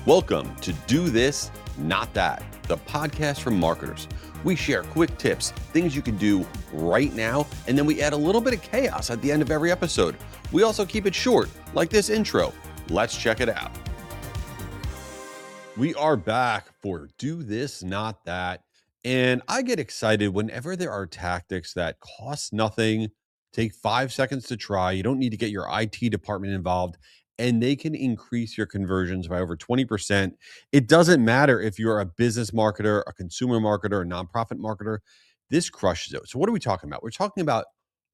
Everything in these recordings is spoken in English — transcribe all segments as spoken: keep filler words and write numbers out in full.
Welcome to Do This, Not That, the podcast for marketers. We share quick tips, things you can do right now, and then we add a little bit of chaos at the end of every episode. We also keep it short, like this intro. Let's check it out. We are back for Do This, Not That. And I get excited whenever there are tactics that cost nothing, take five seconds to try. You don't need to get your I T department involved, and they can increase your conversions by over twenty percent. It doesn't matter if you're a business marketer, a consumer marketer, a nonprofit marketer. This crushes it. So what are we talking about? We're talking about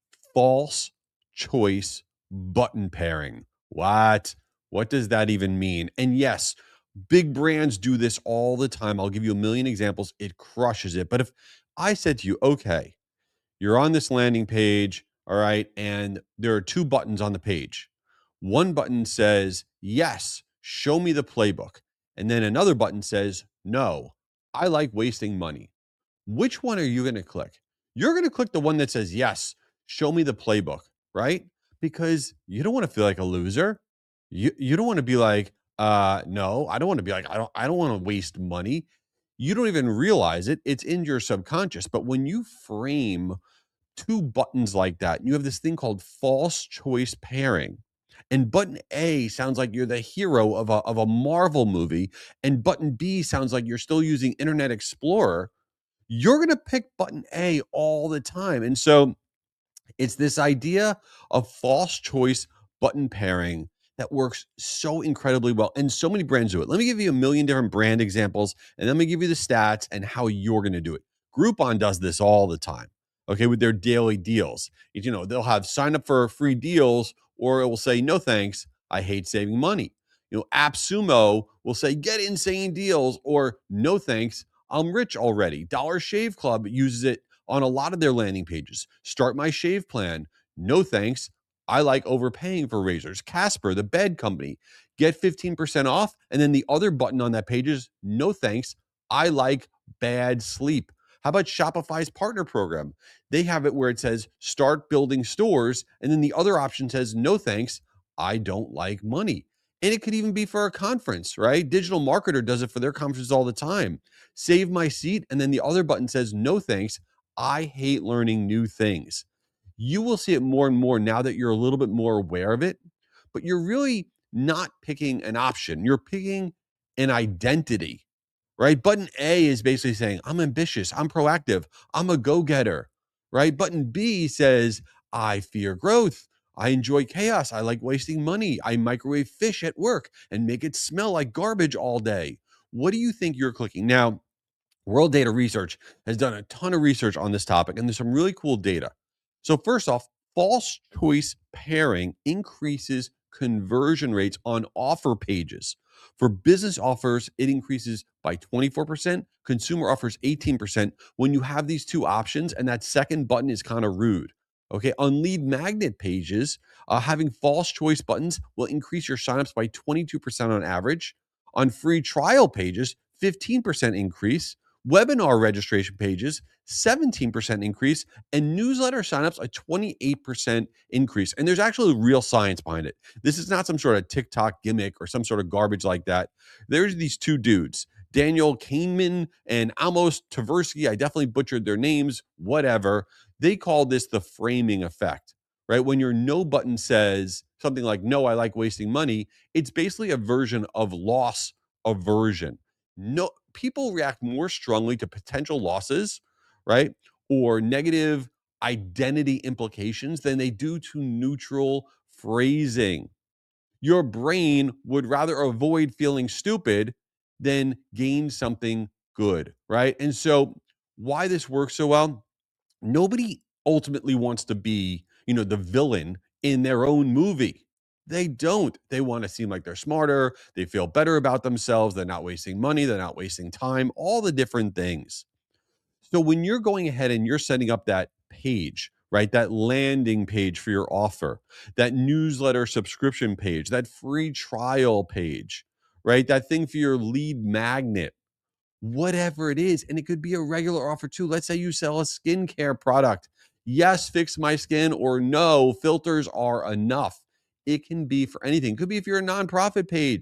false choice button pairing. What? What does that even mean? And yes, big brands do this all the time. I'll give you a million examples. It crushes it. But if I said to you, okay, you're on this landing page, all right, and there are two buttons on the page. One button says, yes, show me the playbook. And then another button says, no, I like wasting money. Which one are you going to click? You're going to click the one that says, yes, show me the playbook, right? Because you don't want to feel like a loser. You you don't want to be like, uh, no, I don't want to be like, I don't, I don't want to waste money. You don't even realize it. It's in your subconscious. But when you frame two buttons like that, you have this thing called false choice pairing. And button A sounds like you're the hero of a, of a Marvel movie. And button B sounds like you're still using Internet Explorer. You're going to pick button A all the time. And so it's this idea of false choice button pairing that works so incredibly well. And so many brands do it. Let me give you a million different brand examples, and then let me give you the stats and how you're going to do it. Groupon does this all the time, okay, with their daily deals. You know, they'll have sign up for free deals, or it will say, no thanks, I hate saving money. You know, AppSumo will say, get insane deals, or no thanks, I'm rich already. Dollar Shave Club uses it on a lot of their landing pages. Start my shave plan. No thanks. I like overpaying for razors. Casper, the bed company, get fifteen percent off. And then the other button on that page is no thanks. I like bad sleep. How about Shopify's partner program? They have it where it says start building stores. And then the other option says no thanks. I don't like money. And it could even be for a conference, right? Digital Marketer does it for their conferences all the time. Save my seat. And then the other button says no thanks. I hate learning new things. You will see it more and more now that you're a little bit more aware of it, but you're really not picking an option. You're picking an identity, right? Button A is basically saying, I'm ambitious, I'm proactive, I'm a go-getter, right? Button B says, I fear growth, I enjoy chaos, I like wasting money, I microwave fish at work and make it smell like garbage all day. What do you think you're clicking? Now, World Data Research has done a ton of research on this topic, and there's some really cool data. So first off, false choice pairing increases conversion rates on offer pages. For business offers, it increases by twenty-four percent, consumer offers eighteen percent when you have these two options, and that second button is kind of rude. Okay, on lead magnet pages, uh, having false choice buttons will increase your signups by twenty-two percent on average. On free trial pages, fifteen percent increase. Webinar registration pages, seventeen percent increase, and newsletter signups, a twenty-eight percent increase. And there's actually real science behind it. This is not some sort of TikTok gimmick or some sort of garbage like that. There's these two dudes, Daniel Kahneman and Amos Tversky. I definitely butchered their names, whatever. They call this the framing effect, right? When your no button says something like, no, I like wasting money, it's basically a version of loss aversion. No, people react more strongly to potential losses, right, or negative identity implications than they do to neutral phrasing. Your brain would rather avoid feeling stupid than gain something good, right? And so why this works so well, nobody ultimately wants to be, you know, the villain in their own movie. They don't. They want to seem like they're smarter. They feel better about themselves. They're not wasting money. They're not wasting time, all the different things. So when you're going ahead and you're setting up that page, right, that landing page for your offer, that newsletter subscription page, that free trial page, right, that thing for your lead magnet, whatever it is, and it could be a regular offer too. Let's say you sell a skincare product. Yes, fix my skin, or no, filters are enough. It can be for anything. It could be if you're a nonprofit page.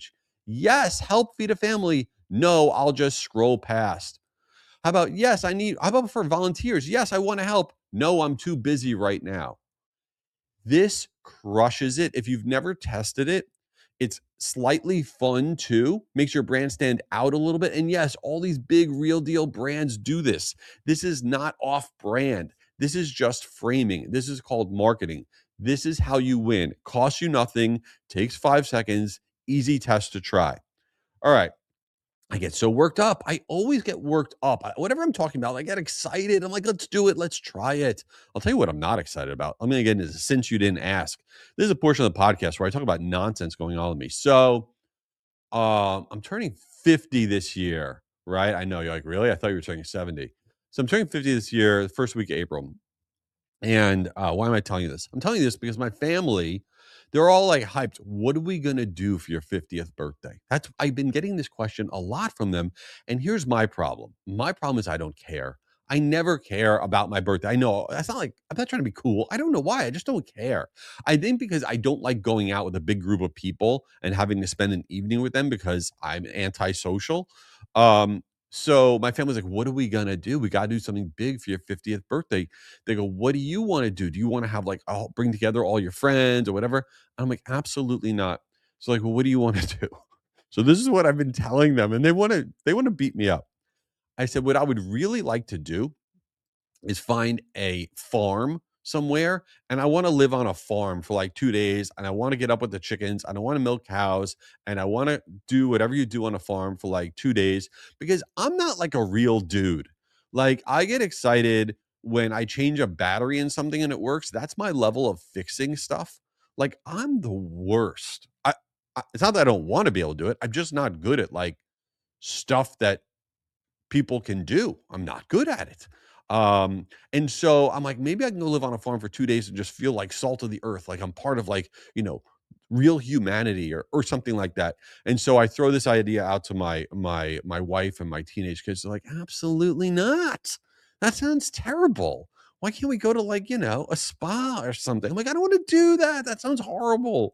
Yes, help feed a family. No, I'll just scroll past. How about, yes, I need, how about for volunteers? Yes, I want to help. No, I'm too busy right now. This crushes it. If you've never tested it, it's slightly fun too, makes your brand stand out a little bit. And yes, all these big real deal brands do this. This is not off brand. This is just framing. This is called marketing. This is how you win. Costs you nothing, takes five seconds, easy test to try. All right. I get so worked up. I always get worked up. I- Whatever I'm talking about, I get excited. I'm like, let's do it. Let's try it. I'll tell you what I'm not excited about. I'm going to get into this since you didn't ask. This is a portion of the podcast where I talk about nonsense going on with me. So um, I'm turning fifty this year, right? I know you're like, really? I thought you were turning seventy. So I'm turning fifty this year, the first week of April. And uh, why am I telling you this? I'm telling you this because my family, they're all like hyped. What are we gonna do for your fiftieth birthday? That's I've been getting this question a lot from them. And here's my problem. My problem is I don't care. I never care about my birthday. I know that's not like I'm not trying to be cool. I don't know why. I just don't care. I think because I don't like going out with a big group of people and having to spend an evening with them because I'm antisocial. Um, so my family's like, what are we gonna do? We gotta do something big for your fiftieth birthday. They go, what do you want to do? Do you want to have like, I'll bring together all your friends or whatever? I'm like, absolutely not. So like, well, what do you want to do? So this is what I've been telling them, and they want to they want to beat me up. I said, what I would really like to do is find a farm somewhere, and I want to live on a farm for like two days, and I want to get up with the chickens, and I want to milk cows, and I want to do whatever you do on a farm for like two days because I'm not like a real dude. Like I get excited when I change a battery in something and it works. That's my level of fixing stuff. Like I'm the worst. I, I it's not that I don't want to be able to do it. I'm just not good at like stuff that people can do. I'm not good at it. Um, and so I'm like, maybe I can go live on a farm for two days and just feel like salt of the earth, like I'm part of like, you know, real humanity or or something like that. And so I throw this idea out to my my my wife and my teenage kids. They're like, absolutely not. That sounds terrible. Why can't we go to like, you know, a spa or something? I'm like, I don't want to do that. That sounds horrible.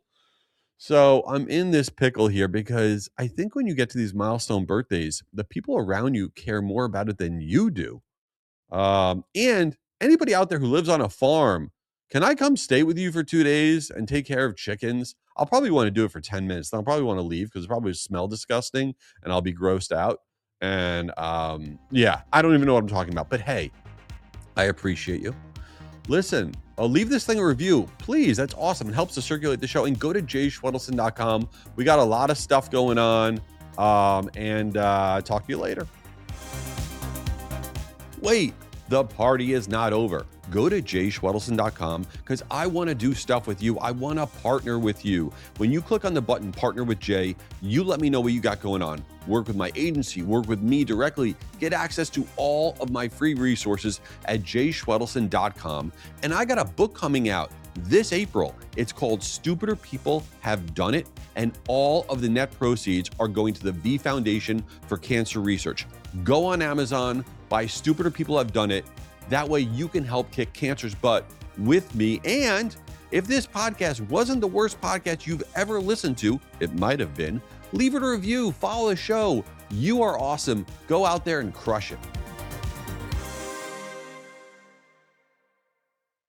So I'm in this pickle here because I think when you get to these milestone birthdays, the people around you care more about it than you do. Um, and anybody out there who lives on a farm, can I come stay with you for two days and take care of chickens? I'll probably want to do it for ten minutes. Then I'll probably want to leave because it probably smell disgusting and I'll be grossed out. And um, yeah, I don't even know what I'm talking about. But hey, I appreciate you. Listen, uh, leave this thing a review, please. That's awesome. It helps to circulate the show. And go to jay schwedelson dot com. We got a lot of stuff going on. Um, and uh, talk to you later. Wait, the party is not over. Go to jay schwedelson dot com because I want to do stuff with you. I want to partner with you. When you click on the button, Partner with Jay, you let me know what you got going on. Work with my agency, work with me directly, get access to all of my free resources at jay schwedelson dot com. And I got a book coming out this April. It's called Stupider People Have Done It, and all of the net proceeds are going to the V Foundation for Cancer Research. Go on Amazon, buy Stupider People Have Done It. That way you can help kick cancer's butt with me. And if this podcast wasn't the worst podcast you've ever listened to, it might have been, leave it a review, follow the show. You are awesome. Go out there and crush it.